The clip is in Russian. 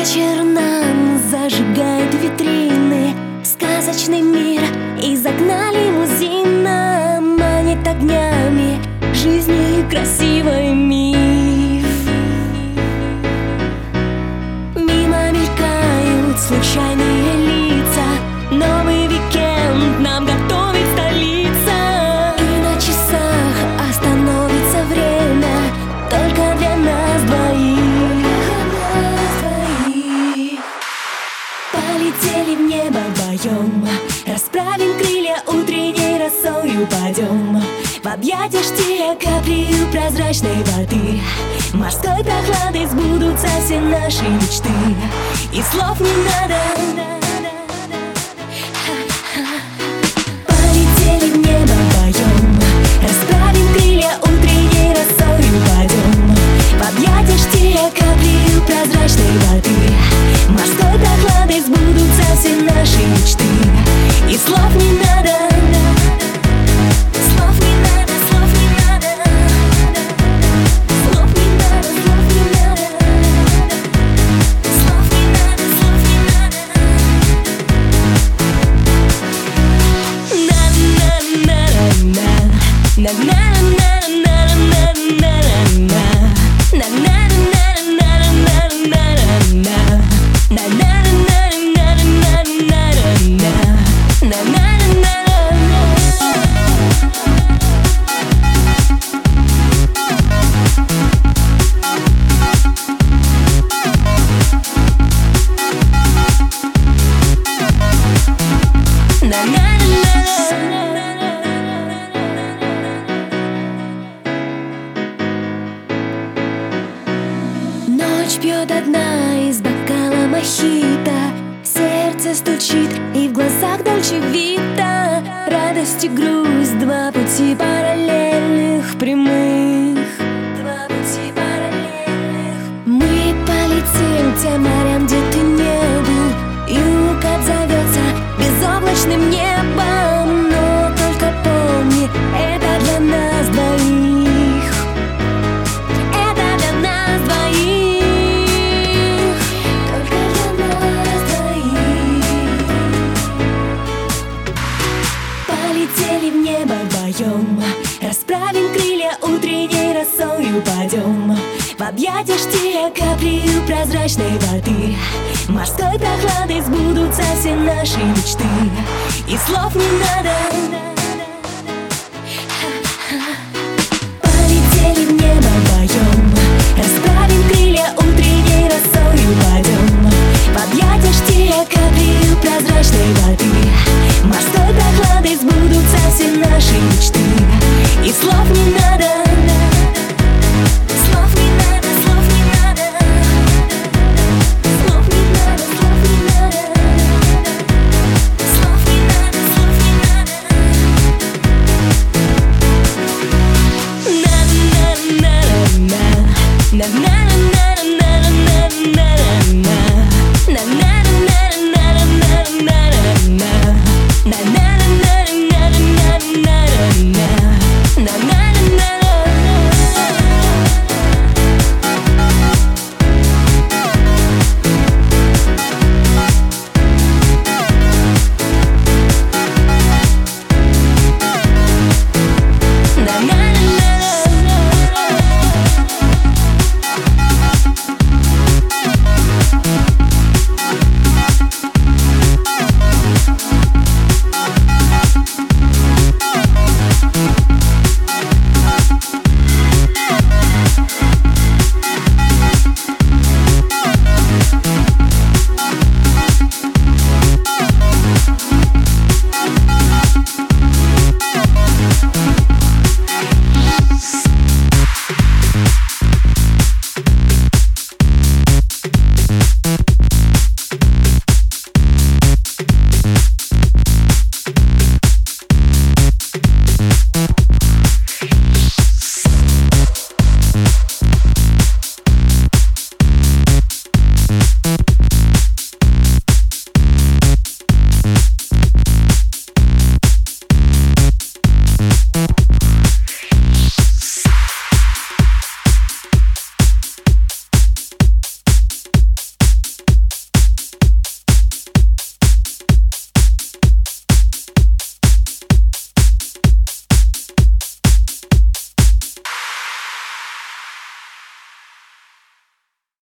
Вечер нам зажигает витрины, сказочный мир, и загнали лимузина, манит огнями жизни красивой миф. Мимо мелькают случайные лица, новый викенд нам готовит столица. И на часах остановится время только для нас двоих. Полетели в небо вдвоем, расправим крылья, утренней росою падем в объятия штиля каплею прозрачной воды. Морской прохладой сбудутся все наши мечты, и слов не надо. Полетели в небо вдвоем, расправим крылья, утренней росою падем в объятия штиля каплею прозрачной воды. Морской прохладой сбудутся все наши мечты, и слов не надо. Слов не надо, слов не надо. Слов не надо, слов не надо. Слов не надо, слов не надо. Ночь пьет одна из бокала мохито, сердце стучит и в глазах дольче вита. Радость и грусть, два пути параллельных, прямых. Два пути параллельных. Мы полетим к тем морям, где ты не был. Юг отзовется безоблачным небом, но только помни, это для нас двоих. Это для нас двоих. Только для нас двоих. Полетели в небо вдвоем, расправим крылья, утренней росою падем в объятия штиля каплею прозрачной воды. Морской прохладой сбудутся все наши мечты, и слов не надо. Полетели в небо вдвоем, расправим крылья, утренней росою падем в объятия штиля каплею прозрачной воды. Морской прохладой сбудутся все наши мечты, и слов не надо.